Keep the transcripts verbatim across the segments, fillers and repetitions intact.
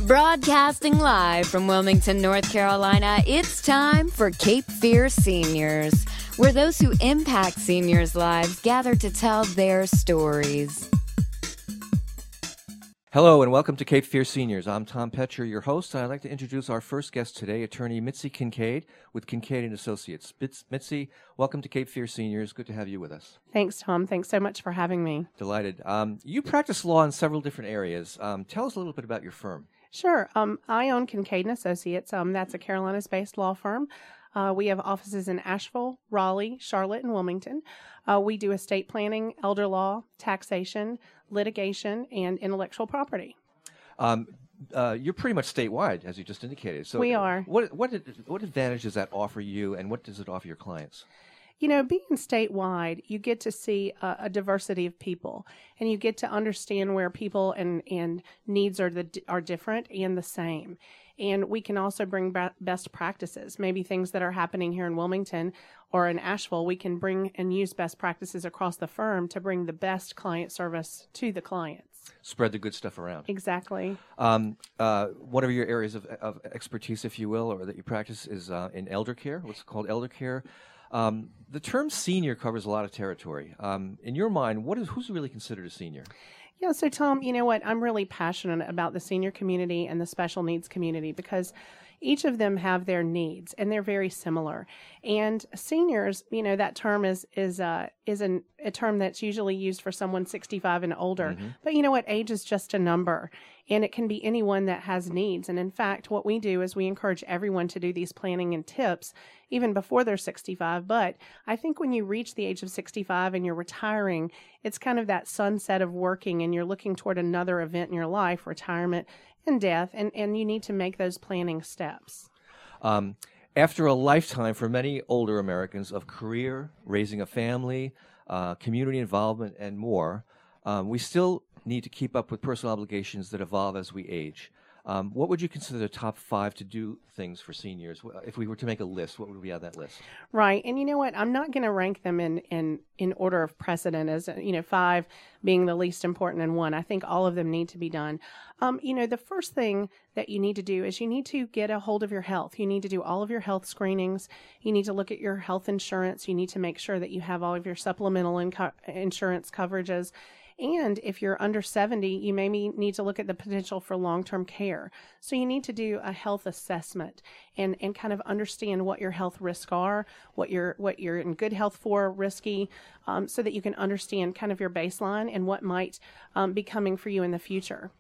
Broadcasting live from Wilmington, North Carolina, it's time for Cape Fear Seniors, where those who impact seniors' lives gather to tell their stories. Hello and welcome to Cape Fear Seniors. I'm Tom Petcher, your host, and I'd like to introduce our first guest today, attorney Mitzi Kincaid with Kincaid and Associates. Mitzi, welcome to Cape Fear Seniors. Good to have you with us. Thanks, Tom. Thanks so much for having me. Delighted. Um, you practice law in several different areas. Um, tell us a little bit about your firm. Sure. Um, I own Kincaid and Associates. Um, that's a Carolinas-based law firm. Uh, we have offices in Asheville, Raleigh, Charlotte, and Wilmington. Uh, we do estate planning, elder law, taxation, litigation, and intellectual property. Um, uh, you're pretty much statewide, as you just indicated. So we are. What what what advantage does that offer you, and what does it offer your clients? You know, being statewide, you get to see a, a diversity of people, and you get to understand where people and, and needs are the are different and the same. And we can also bring ba- best practices, maybe things that are happening here in Wilmington or in Asheville. We can bring and use best practices across the firm to bring the best client service to the clients. Spread the good stuff around. Exactly. Um, uh, one of your areas of, of expertise, if you will, or that you practice is uh, in elder care, what's called elder care. Um, the term senior covers a lot of territory. Um, in your mind, what is who's really considered a senior? Yeah, so Tom, you know what? I'm really passionate about the senior community and the special needs community because each of them have their needs and they're very similar. And seniors, you know, that term is is uh, is an, a term that's usually used for someone sixty-five and older. Mm-hmm. But you know what? Age is just a number, and it can be anyone that has needs. And in fact, what we do is we encourage everyone to do these planning and tips even before they're sixty-five. But I think when you reach the age of sixty-five and you're retiring, it's kind of that sunset of working and you're looking toward another event in your life, retirement and death, and, and you need to make those planning steps. Um, after a lifetime for many older Americans of career, raising a family, uh, community involvement, and more, um, we still need to keep up with personal obligations that evolve as we age. Um, what would you consider the top five to do things for seniors? If we were to make a list, what would be on that list? Right. And you know what? I'm not going to rank them in, in, in order of precedent as, you know, five being the least important and one. I think all of them need to be done. Um, you know, the first thing that you need to do is you need to get a hold of your health. You need to do all of your health screenings. You need to look at your health insurance. You need to make sure that you have all of your supplemental inco- insurance coverages. And if you're under seventy, you may need to look at the potential for long-term care. So you need to do a health assessment and, and kind of understand what your health risks are, what you're what you're in good health for, risky, um, so that you can understand kind of your baseline and what might um, be coming for you in the future.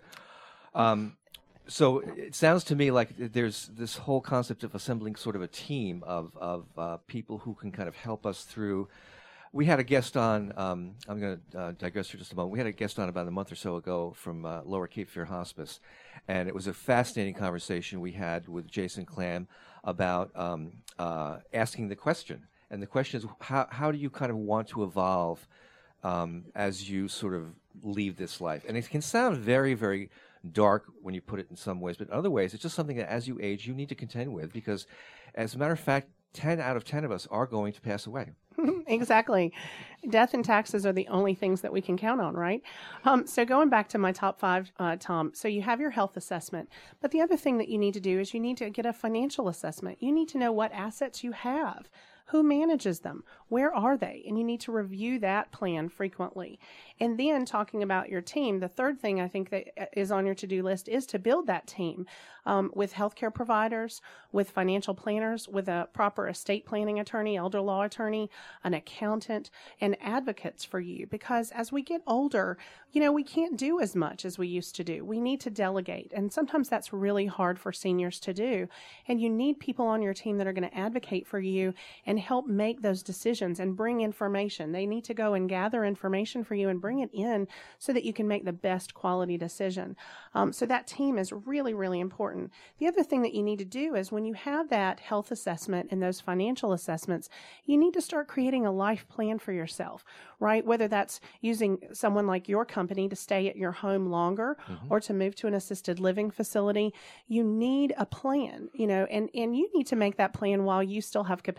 Um, so it sounds to me like there's this whole concept of assembling sort of a team of, of uh, people who can kind of help us through. We had a guest on, um, I'm going to uh, digress for just a moment. We had a guest on about a month or so ago from uh, Lower Cape Fear Hospice, and it was a fascinating conversation we had with Jason Clam about um, uh, asking the question. And the question is, how, how do you kind of want to evolve um, as you sort of leave this life? And it can sound very, very dark when you put it in some ways, but in other ways, it's just something that as you age, you need to contend with because, as a matter of fact, ten out of ten of us are going to pass away. Exactly. Death and taxes are the only things that we can count on, right? Um, so going back to my top five, uh, Tom, so you have your health assessment, but the other thing that you need to do is you need to get a financial assessment. You need to know what assets you have. Who manages them? Where are they? And you need to review that plan frequently. And then talking about your team, the third thing I think that is on your to-do list is to build that team um, with healthcare providers, with financial planners, with a proper estate planning attorney, elder law attorney, an accountant, and advocates for you. Because as we get older, you know, we can't do as much as we used to do. We need to delegate. And sometimes that's really hard for seniors to do. And you need people on your team that are going to advocate for you and help make those decisions and bring information. They need to go and gather information for you and bring it in so that you can make the best quality decision. Um, so that team is really, really important. The other thing that you need to do is when you have that health assessment and those financial assessments, you need to start creating a life plan for yourself, right? Whether that's using someone like your company to stay at your home longer mm-hmm. or to move to an assisted living facility, you need a plan, you know, and, and you need to make that plan while you still have capacity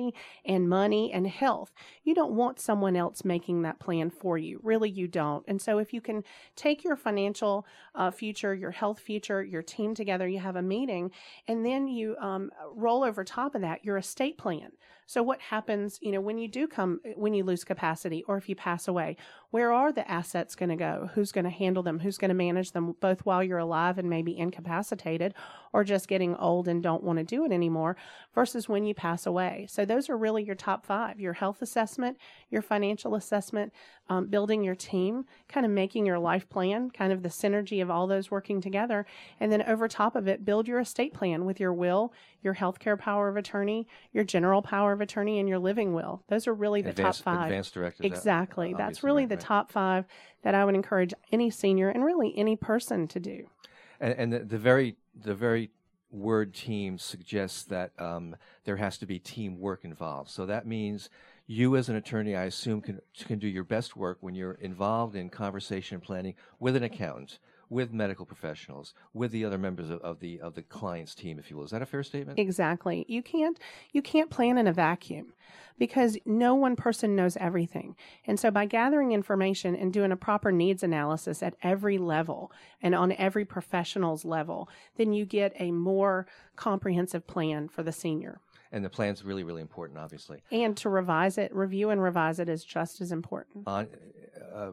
family and money and health. You don't want someone else making that plan for you. Really, you don't. And so if you can take your financial uh, future, your health future, your team together, you have a meeting, and then you um, roll over top of that your estate plan. So what happens, you know, when you do come, when you lose capacity or if you pass away, where are the assets going to go? Who's going to handle them? Who's going to manage them both while you're alive and maybe incapacitated or just getting old and don't want to do it anymore versus when you pass away? So those are really your top five: your health assessment, your financial assessment, um, building your team, kind of making your life plan, kind of the synergy of all those working together. And then over top of it, build your estate plan with your will, your healthcare power of attorney, your general power of attorney, and your living will. Those are really the Advanced, top five. Advanced directives. Exactly. Uh, That's really right, the right. top five that I would encourage any senior and really any person to do. And, and the, the very the very word team suggests that um, there has to be teamwork involved. So that means you as an attorney, I assume, can can do your best work when you're involved in conversation and planning with an accountant, with medical professionals, with the other members of, of the of the client's team, if you will. Is that a fair statement? Exactly. You can't you can't plan in a vacuum because no one person knows everything. And so by gathering information and doing a proper needs analysis at every level and on every professional's level, then you get a more comprehensive plan for the senior. And the plan's really, really important, obviously. And to revise it, review and revise it is just as important. On uh,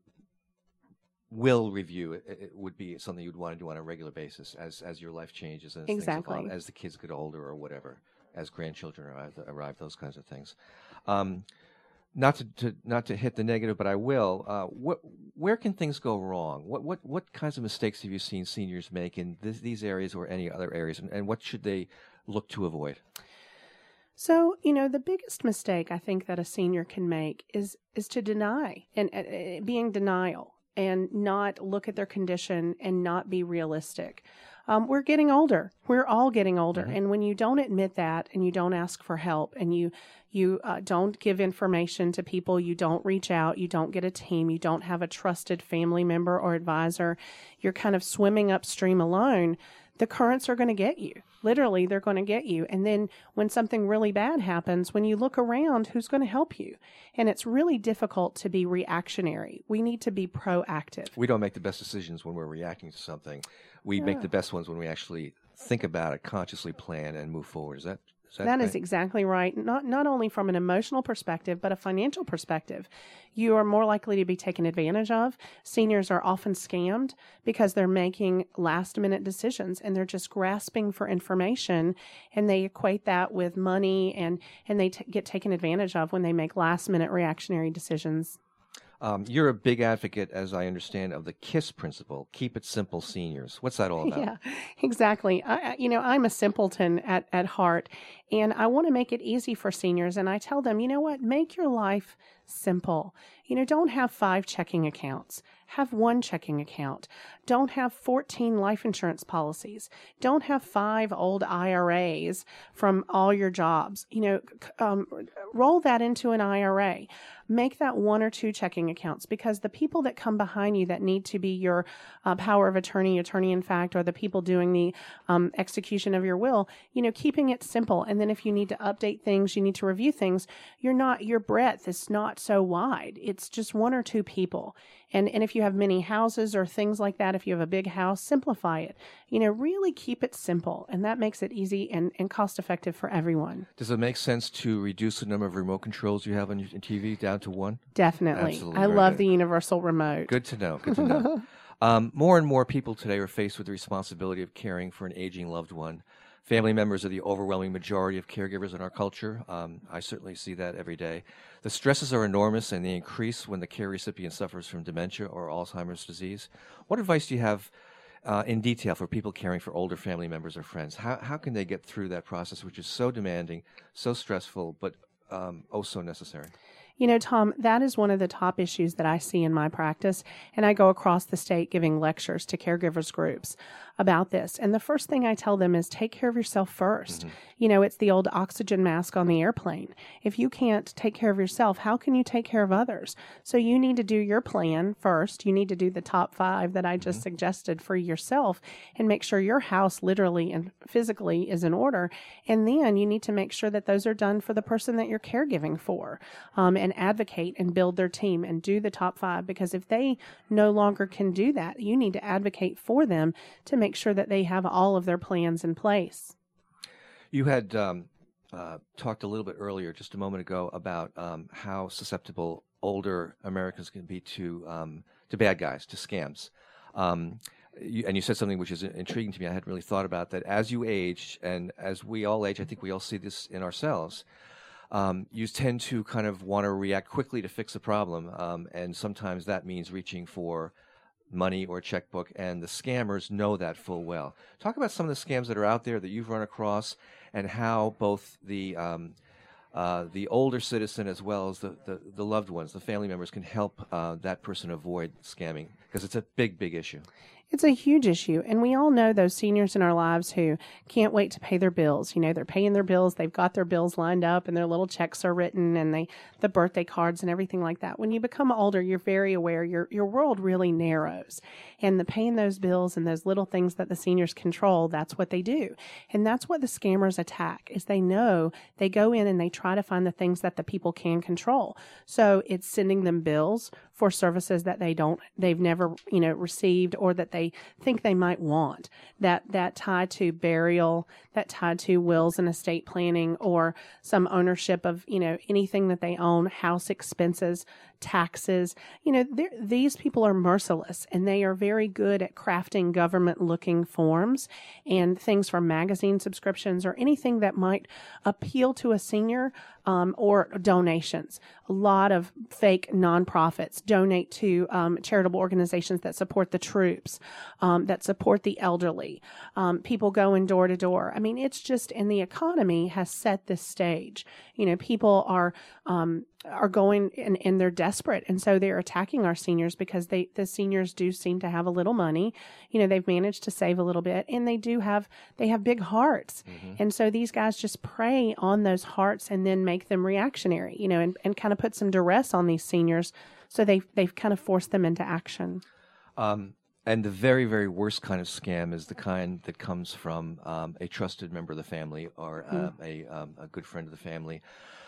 will review it, it would be something you'd want to do on a regular basis as as your life changes and as Exactly. things evolve, as the kids get older or whatever, as grandchildren arrive, arrive those kinds of things. Um, not to, to not to hit the negative, but I will. Uh, what where can things go wrong? What what what kinds of mistakes have you seen seniors make in this, these areas or any other areas, and, and what should they look to avoid? So, you know, the biggest mistake I think that a senior can make is is to deny and uh, being denial and not look at their condition and not be realistic. Um, we're getting older. We're all getting older. Mm-hmm. And when you don't admit that and you don't ask for help and you you uh, don't give information to people, you don't reach out, you don't get a team, you don't have a trusted family member or advisor, you're kind of swimming upstream alone, the currents are going to get you. Literally, they're going to get you. And then when something really bad happens, when you look around, who's going to help you? And it's really difficult to be reactionary. We need to be proactive. We don't make the best decisions when we're reacting to something. We Yeah. make the best ones when we actually think about it, consciously plan, and move forward. Is that is that That right? is exactly right. Not not only from an emotional perspective, but a financial perspective. You are more likely to be taken advantage of. Seniors are often scammed because they're making last minute decisions and they're just grasping for information, and they equate that with money, and, and they t- get taken advantage of when they make last minute reactionary decisions. Um, you're a big advocate, as I understand, of the KISS principle, keep it simple seniors. What's that all about? Yeah, exactly. I, you know, I'm a simpleton at, at heart, and I want to make it easy for seniors. And I tell them, you know what, make your life simple. You know, don't have five checking accounts. Have one checking account. Don't have fourteen life insurance policies. Don't have five old I R As from all your jobs. You know, um, roll that into an I R A. Make that one or two checking accounts, because the people that come behind you that need to be your uh, power of attorney, attorney in fact, or the people doing the um, execution of your will, you know, keeping it simple. And then if you need to update things, you need to review things, you're not, your breadth is not so wide. It's just one or two people. And and if you have many houses or things like that, if you have a big house, simplify it. You know, really keep it simple. And that makes it easy and, and cost effective for everyone. Does it make sense to reduce the number of remote controls you have on your T V down to one? Definitely. Absolutely, I very love good. the universal remote. Good to know. Good to know. um, more and more people today are faced with the responsibility of caring for an aging loved one. Family members are the overwhelming majority of caregivers in our culture. Um, I certainly see that every day. The stresses are enormous, and they increase when the care recipient suffers from dementia or Alzheimer's disease. What advice do you have uh, in detail for people caring for older family members or friends? How, how can they get through that process, which is so demanding, so stressful, but um, oh so necessary? You know, Tom, that is one of the top issues that I see in my practice, and I go across the state giving lectures to caregivers groups about this. And the first thing I tell them is take care of yourself first. Mm-hmm. You know, it's the old oxygen mask on the airplane. If you can't take care of yourself, how can you take care of others? So you need to do your plan first. You need to do the top five that I just mm-hmm. suggested for yourself and make sure your house literally and physically is in order. And then you need to make sure that those are done for the person that you're caregiving for, um, and advocate and build their team and do the top five. Because if they no longer can do that, you need to advocate for them to make sure that they have all of their plans in place. You had um, uh, talked a little bit earlier, just a moment ago, about um, how susceptible older Americans can be to um, to bad guys, to scams. Um, you, and you said something which is intriguing to me. I hadn't really thought about that. As you age, and as we all age, I think we all see this in ourselves. Um, you tend to kind of want to react quickly to fix a problem, um, and sometimes that means reaching for money or checkbook, and the scammers know that full well. Talk about some of the scams that are out there that you've run across, and how both the um, uh, the older citizen as well as the, the, the loved ones, the family members, can help uh, that person avoid scamming, because it's a big, big issue. It's a huge issue, and we all know those seniors in our lives who can't wait to pay their bills. You know, they're paying their bills, they've got their bills lined up, and their little checks are written, and they the birthday cards and everything like that. When you become older, you're very aware your your world really narrows, and the paying those bills and those little things that the seniors control, that's what they do, and that's what the scammers attack. Is they know they go in and they try to find the things that the people can control. So it's sending them bills for services that they don't, they've never, you know, received, or that they think they might want, that that tied to burial, that tied to wills and estate planning, or some ownership of, you know, anything that they own, house expenses, taxes. You know, these people are merciless, and they are very good at crafting government-looking forms and things for magazine subscriptions or anything that might appeal to a senior, um, or donations. A lot of fake nonprofits donate to um, charitable organizations that support the troops, um, that support the elderly. Um, people going door to door. I mean, it's just, and the economy has set this stage. You know, people are um, are going and, and they're desperate, and so they're attacking our seniors because they the seniors do seem to have a little money. You know, they've managed to save a little bit, and they do have they have big hearts, mm-hmm. and so these guys just prey on those hearts and then make them reactionary. You know, and, and kind of put some duress on these seniors, so they they've kind of forced them into action. Um. And the very, very worst kind of scam is the kind that comes from um, a trusted member of the family, or uh, mm. a, um, a good friend of the family.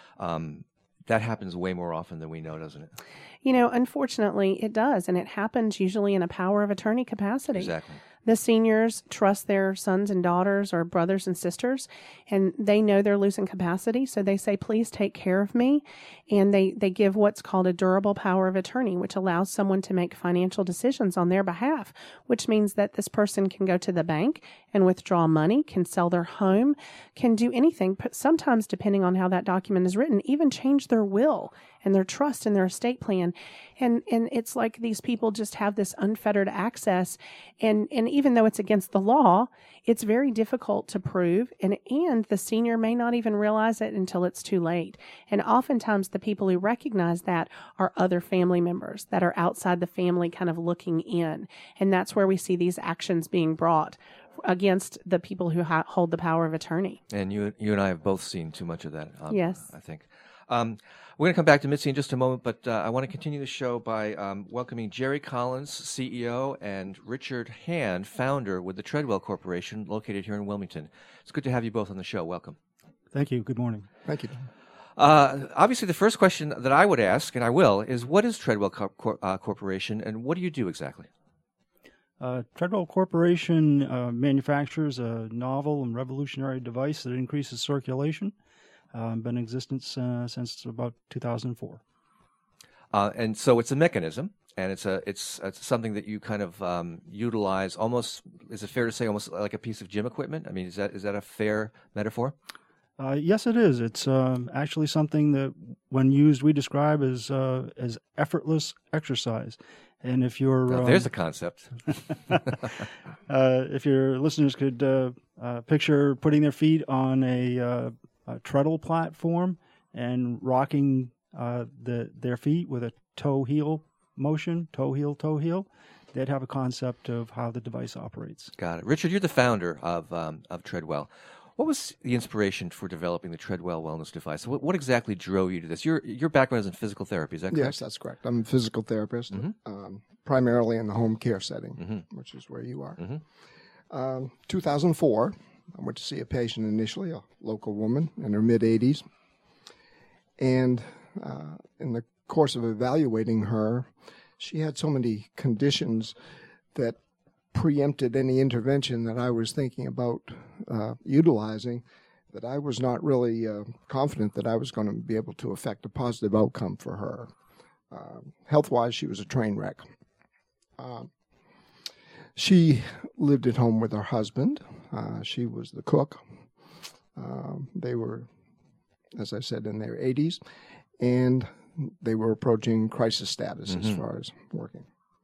Um, that happens way more often than we know, doesn't it? You know, unfortunately, it does. And it happens usually in a power of attorney capacity. Exactly. The seniors trust their sons and daughters or brothers and sisters, and they know they're losing capacity, so they say, please take care of me. And they, they give what's called a durable power of attorney, which allows someone to make financial decisions on their behalf, which means that this person can go to the bank and withdraw money, can sell their home, can do anything, but sometimes, depending on how that document is written, even change their will and their trust and their estate plan. And and it's like these people just have this unfettered access. And, and even though it's against the law, it's very difficult to prove. And, and the senior may not even realize it until it's too late. And oftentimes the people who recognize that are other family members that are outside the family kind of looking in. And that's where we see these actions being brought against the people who ha- hold the power of attorney. And you you and I have both seen too much of that, um, yes. I think. Um, we're going to come back to Mitzi in just a moment, but uh, I want to continue the show by um, welcoming Jerry Collins, C E O, and Richard Hand, founder with the Treadwell Corporation, located here in Wilmington. It's good to have you both on the show. Welcome. Thank you. Good morning. Thank you. Uh, obviously, the first question that I would ask, and I will, is what is Treadwell Cor- Cor- uh, Corporation, and what do you do exactly? Uh, Treadwell Corporation uh, manufactures a novel and revolutionary device that increases circulation. Uh, been in existence uh, since about two thousand four. Uh, and so it's a mechanism, and it's a it's, it's something that you kind of um, utilize almost, is it fair to say, almost like a piece of gym equipment? I mean, is that is that a fair metaphor? Uh, yes, it is. It's um, actually something that, when used, we describe as uh, as effortless exercise. And if you're now, um, there's a concept. uh, if your listeners could uh, uh, picture putting their feet on a, uh, a treadle platform and rocking uh, the, their feet with a toe-heel motion, toe-heel, toe-heel, they'd have a concept of how the device operates. Got it. Richard, you're the founder of um, of Treadwell. What was the inspiration for developing the Treadwell wellness device? What, what exactly drove you to this? Your your background is in physical therapy, is that correct? Yes, that's correct. I'm a physical therapist, Mhm. um, primarily in the home care setting, Mhm. which is where you are. Mhm. Um, two thousand four, I went to see a patient initially, a local woman in her mid-eighties. And uh, in the course of evaluating her, she had so many conditions that preempted any intervention that I was thinking about uh, utilizing, that I was not really uh, confident that I was going to be able to affect a positive outcome for her. Uh, health-wise, she was a train wreck. Uh, she lived at home with her husband. Uh, she was the cook. Uh, they were, as I said, in their eighties, and they were approaching crisis status Mhm. as far as working.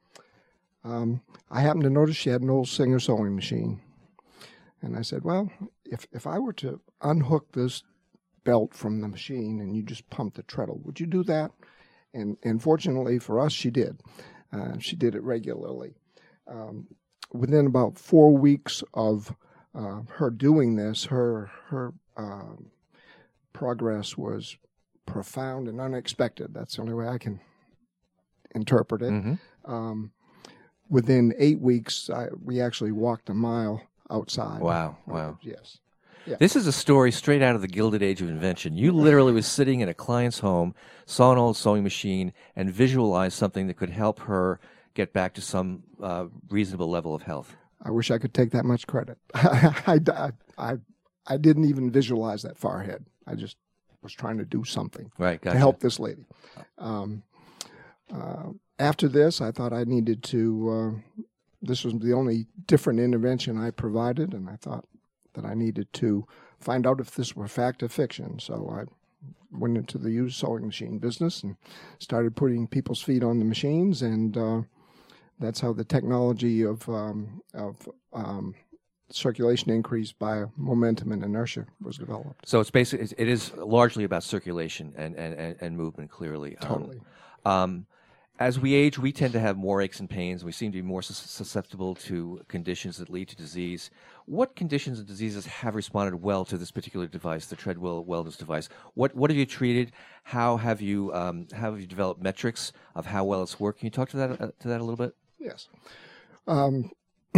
Um, I happened to notice she had an old Singer sewing machine. And I said, well, if, if I were to unhook this belt from the machine and you just pump the treadle, would you do that? And, and fortunately for us, she did. Uh, she did it regularly. Um, within about four weeks of uh, her doing this, her, her uh, progress was profound and unexpected. That's the only way I can interpret it. Mhm. Um, within eight weeks, I, we actually walked a mile outside. Wow, wow. Yes. This is a story straight out of the Gilded Age of Invention. You literally was sitting in a client's home, saw an old sewing machine, and visualized something that could help her get back to some uh, reasonable level of health. I wish I could take that much credit. I, I, I, I didn't even visualize that far ahead. I just was trying to do something Right, gotcha. to help this lady. Um, uh, after this, I thought I needed to, uh, this was the only different intervention I provided, and I thought that I needed to find out if this were fact or fiction. So I went into the used sewing machine business and started putting people's feet on the machines, and uh, that's how the technology of, um, of um, circulation increase by momentum and inertia was developed. So it's basically, it is largely about circulation and, and, and, and movement, clearly. Um, Totally. Um, as we age, we tend to have more aches and pains. We seem to be more sus- susceptible to conditions that lead to disease. What conditions and diseases have responded well to this particular device, the Treadwell wellness device? What what have you treated? How have you um, how have you developed metrics of how well it's working? Can you talk to that uh, to that a little bit? Yes. Um,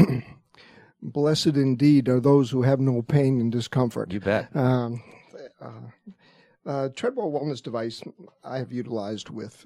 blessed indeed are those who have no pain and discomfort. You bet. Um, uh, uh, Treadwell wellness device I have utilized with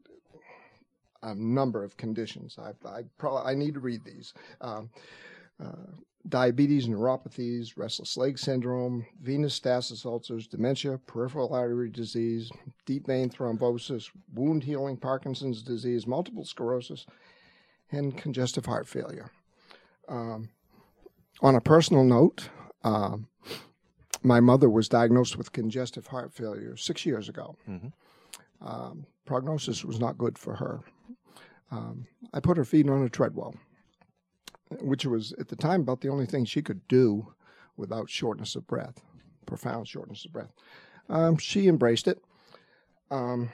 a number of conditions. I, I probably I need to read these. Um, uh, diabetes, neuropathies, restless leg syndrome, venous stasis ulcers, dementia, peripheral artery disease, deep vein thrombosis, wound healing, Parkinson's disease, multiple sclerosis, and congestive heart failure. Um, on a personal note, um, my mother was diagnosed with congestive heart failure six years ago. Mm-hmm. Um, prognosis was not good for her. Um, I put her feet on a Treadwell, which was at the time about the only thing she could do without shortness of breath, profound shortness of breath. Um, she embraced it. Um,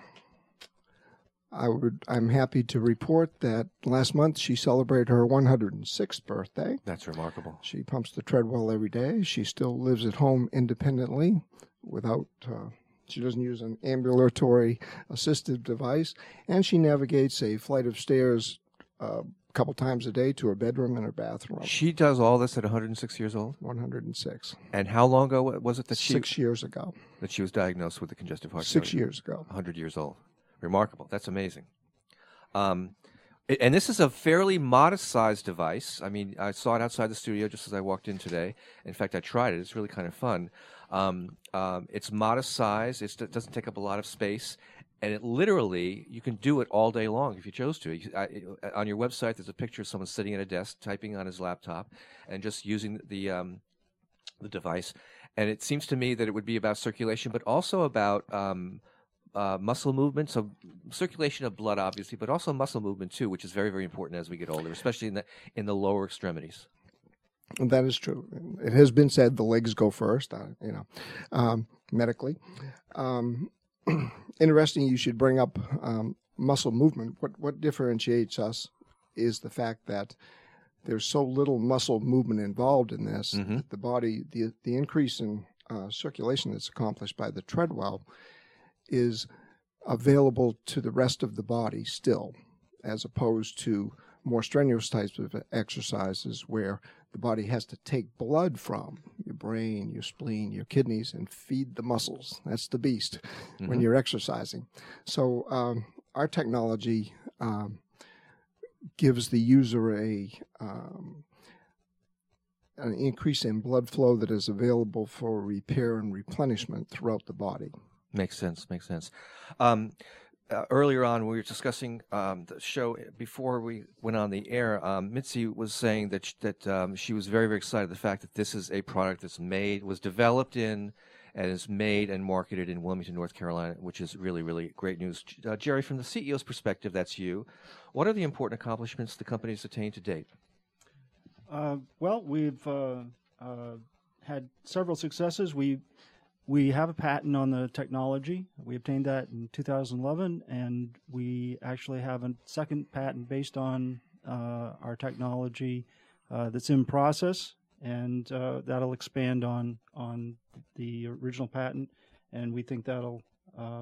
I would. I'm happy to report that last month she celebrated her one hundred sixth birthday. That's remarkable. She pumps the Treadwell every day. She still lives at home independently without. Uh, she doesn't use an ambulatory assistive device, and she navigates a flight of stairs uh, a couple times a day to her bedroom and her bathroom. She does all this at one hundred six years old? one hundred six. And how long ago was it that she Six years ago. that she was diagnosed with the congestive heart Six failure? years ago. one hundred years old. Remarkable. That's amazing. Um, a- and this is a fairly modest-sized device. I mean, I saw it outside the studio just as I walked in today. In fact, I tried it. It's really kind of fun. Um, um, it's modest size. It's, it doesn't take up a lot of space. And it literally, you can do it all day long if you chose to. You, I, on your website, there's a picture of someone sitting at a desk, typing on his laptop, and just using the um, the device. And it seems to me that it would be about circulation, but also about um, uh, muscle movement. So circulation of blood, obviously, but also muscle movement too, which is very, very important as we get older, especially in the in the lower extremities. That is true. It has been said the legs go first, uh, you know, um, medically. Um, interesting you should bring up um, muscle movement. What what differentiates us is the fact that there's so little muscle movement involved in this. Mm-hmm. That the body, the the increase in uh, circulation that's accomplished by the treadwell is available to the rest of the body still, as opposed to more strenuous types of exercises where the body has to take blood from your brain, your spleen, your kidneys, and feed the muscles. That's the beast mm-hmm. when you're exercising. So um, our technology um, gives the user a um, an increase in blood flow that is available for repair and replenishment throughout the body. Makes sense. Makes sense. Um, uh, earlier on, we were discussing um, the show before we went on the air. Um, Mitzi was saying that sh- that um, she was very, very excited the fact that this is a product that's made, was developed in, and is made and marketed in Wilmington, North Carolina, which is really, really great news. Uh, Jerry, from the C E O's perspective, that's you. What are the important accomplishments the company's attained to date? Uh, well, we've uh, uh, had several successes. We We have a patent on the technology. We obtained that in two thousand eleven, and we actually have a second patent based on uh, our technology uh, that's in process, and uh, that'll expand on on the original patent, and we think that'll uh,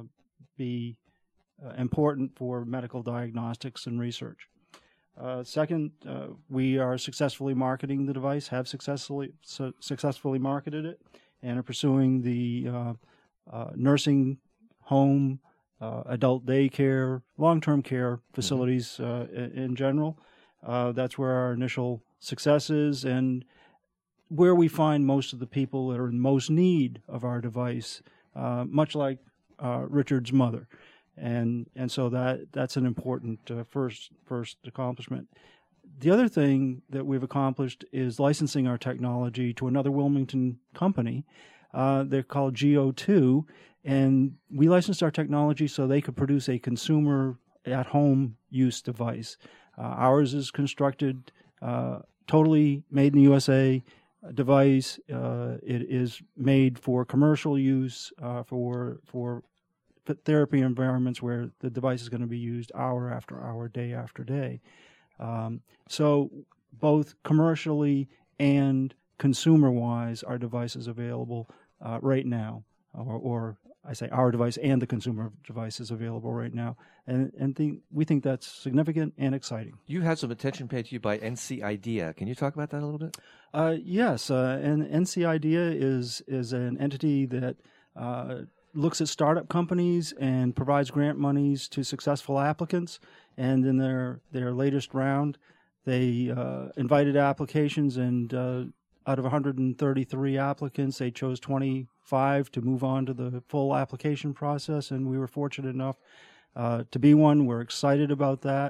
be uh, important for medical diagnostics and research. Uh, second, uh, we are successfully marketing the device, have successfully su- successfully marketed it, and are pursuing the uh, uh, nursing home, uh, adult daycare, long-term care facilities uh, in, in general. Uh, that's where our initial success is, and where we find most of the people that are in most need of our device, uh, much like uh, Richard's mother. And and so that that's an important uh, first first accomplishment. The other thing that we've accomplished is licensing our technology to another Wilmington company. Uh, they're called G O two, and we licensed our technology so they could produce a consumer at-home use device. Uh, ours is constructed uh, totally made in the U S A device. Uh, it is made for commercial use, uh, for for therapy environments where the device is going to be used hour after hour, day after day. Um, so both commercially and consumer-wise, our device is available uh, right now, or, or I say our device and the consumer device is available right now, and and think, we think that's significant and exciting. You had some attention paid to you by N C IDEA. Can you talk about that a little bit? Uh, yes, uh, and N C IDEA is is an entity that uh, looks at startup companies and provides grant monies to successful applicants. And in their, their latest round, they uh, invited applications, and uh, out of one hundred thirty-three applicants, they chose twenty-five to move on to the full application process, and we were fortunate enough uh, to be one. We're excited about that.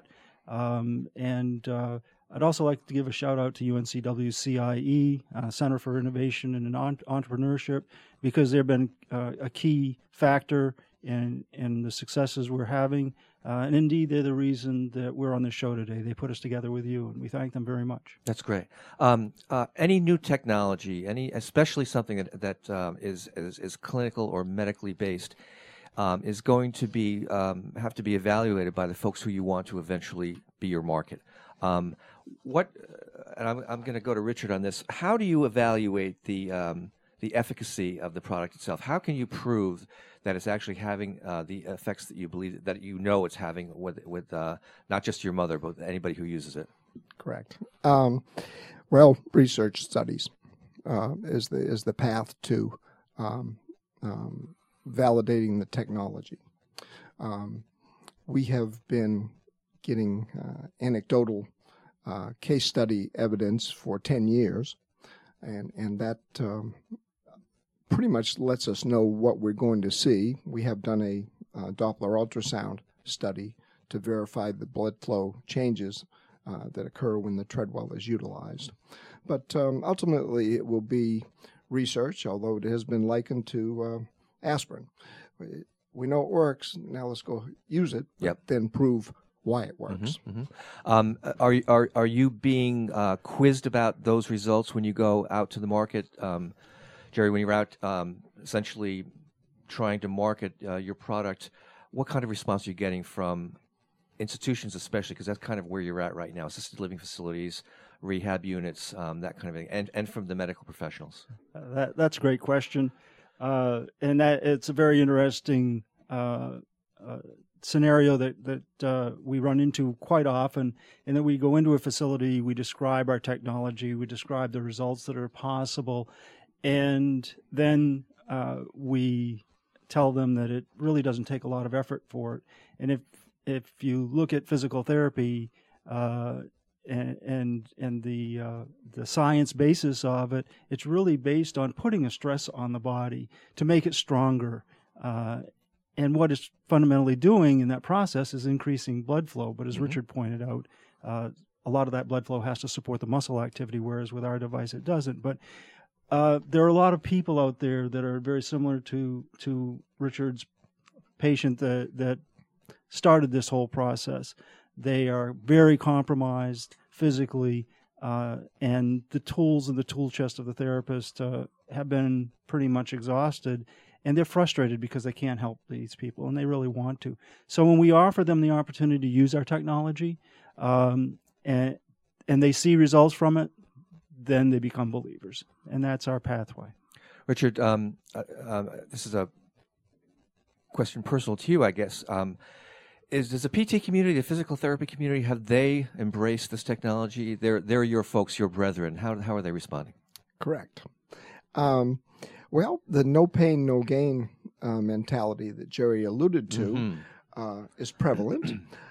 Um, and uh, I'd also like to give a shout out to U N C W C I E, uh, Center for Innovation and Entrepreneurship, because they've been uh, a key factor in, in the successes we're having. Uh, and indeed, they're the reason that we're on this show today. They put us together with you, and we thank them very much. That's great. Um, uh, any new technology, any especially something that, that um, is, is is clinical or medically based, um, is going to be um, have to be evaluated by the folks who you want to eventually be your market. Um, what? And I'm I'm going to go to Richard on this. How do you evaluate the um, the efficacy of the product itself? How can you prove that it's actually having uh, the effects that you believe, that you know it's having with with uh, not just your mother, but anybody who uses it? Correct. Um, well, research studies uh, is the is the path to um, um, validating the technology. Um, we have been getting uh, anecdotal uh, case study evidence for ten years, and and that um, pretty much lets us know what we're going to see. We have done a uh, Doppler ultrasound study to verify the blood flow changes uh, that occur when the treadwell is utilized. But um, ultimately, it will be research, although it has been likened to uh, aspirin. We know it works. Now let's go use it, but yep. then prove why it works. Mm-hmm, mm-hmm. Um, are are are you being uh, quizzed about those results when you go out to the market, um, Jerry? When you're out, um, essentially trying to market uh, your product, what kind of response are you getting from institutions, especially because that's kind of where you're at right now, assisted living facilities, rehab units, um, that kind of thing, and, and from the medical professionals? Uh, that, that's a great question. Uh, and that it's a very interesting uh, uh, scenario that, that uh, we run into quite often, in that we go into a facility, we describe our technology, we describe the results that are possible, and then uh, we tell them that it really doesn't take a lot of effort for it. And if if you look at physical therapy uh, and and, and the uh, the science basis of it, it's really based on putting a stress on the body to make it stronger. Uh, and what it's fundamentally doing in that process is increasing blood flow. But as mm-hmm. Richard pointed out, uh, a lot of that blood flow has to support the muscle activity, whereas with our device it doesn't. But uh, there are a lot of people out there that are very similar to to Richard's patient that that started this whole process. They are very compromised physically, uh, and the tools in the tool chest of the therapist uh, have been pretty much exhausted, and they're frustrated because they can't help these people, and they really want to. So when we offer them the opportunity to use our technology, um, and and they see results from it, then they become believers, and that's our pathway. Richard, um, uh, um, this is a question personal to you, I guess. Um, Is does the P T community, the physical therapy community, have they embraced this technology? They're they're your folks, your brethren. How how are they responding? Correct. Um, well, the no pain, no gain uh, mentality that Jerry alluded to mm-hmm. uh, is prevalent.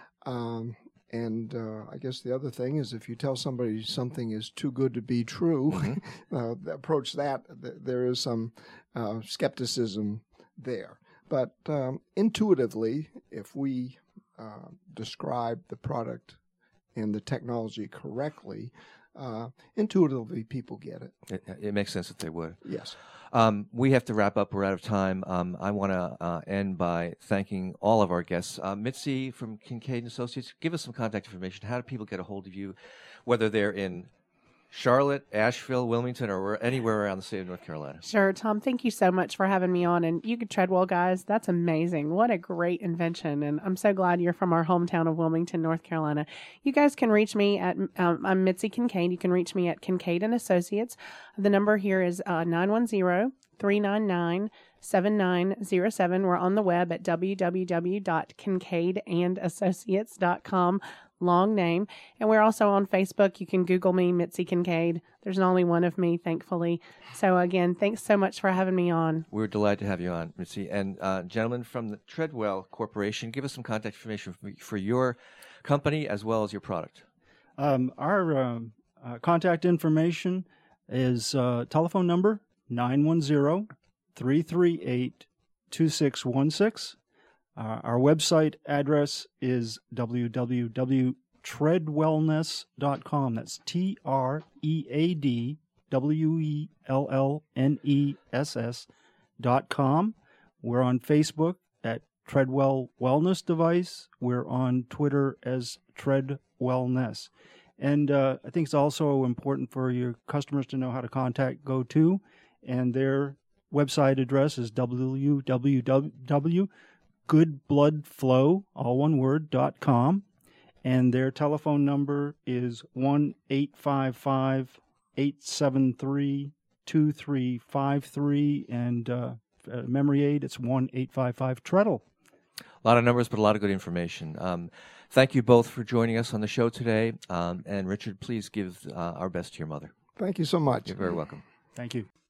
um, and uh, I guess the other thing is, if you tell somebody something is too good to be true, mm-hmm. uh, approach that. Th- there is some uh, skepticism there. But um, intuitively, if we uh, describe the product and the technology correctly, uh, intuitively people get it. it. It makes sense that they would. Yes. Um, we have to wrap up. We're out of time. Um, I want to uh, end by thanking all of our guests. Uh, Mitzi from Kincaid and Associates, give us some contact information. How do people get a hold of you, whether they're in Charlotte, Asheville, Wilmington, or anywhere around the state of North Carolina? Sure, Tom. Thank you so much for having me on. And you could Treadwell, guys. That's amazing. What a great invention. And I'm so glad you're from our hometown of Wilmington, North Carolina. You guys can reach me at, um, I'm Mitzi Kincaid. You can reach me at Kincaid and Associates. The number here is uh, nine one zero, three nine nine, seven nine zero seven. We're on the web at w w w dot kincaid and associates dot com. Long name. And we're also on Facebook. You can Google me, Mitzi Kincaid. There's only one of me, thankfully. So again, thanks so much for having me on. We're delighted to have you on, Mitzi. And uh, gentlemen from the Treadwell Corporation, give us some contact information for, for your company as well as your product. Um, our um, uh, contact information is uh, telephone number nine one zero, three three eight, two six one six. Uh, our website address is w w w dot treadwellness dot com. That's T R E A D W E L L N E S S dot com. We're on Facebook at Treadwell Wellness Device. We're on Twitter as Treadwellness. And uh, I think it's also important for your customers to know how to contact GoTo, and their website address is w w w dot good blood flow, all one word, dot com, and their telephone number is one eight five five, eight seven three, two three five three, and uh, uh, memory aid, it's one eight five five Treadle. A lot of numbers, but a lot of good information. Um, thank you both for joining us on the show today, um, and Richard, please give uh, our best to your mother. Thank you so much. You're very welcome. Thank you.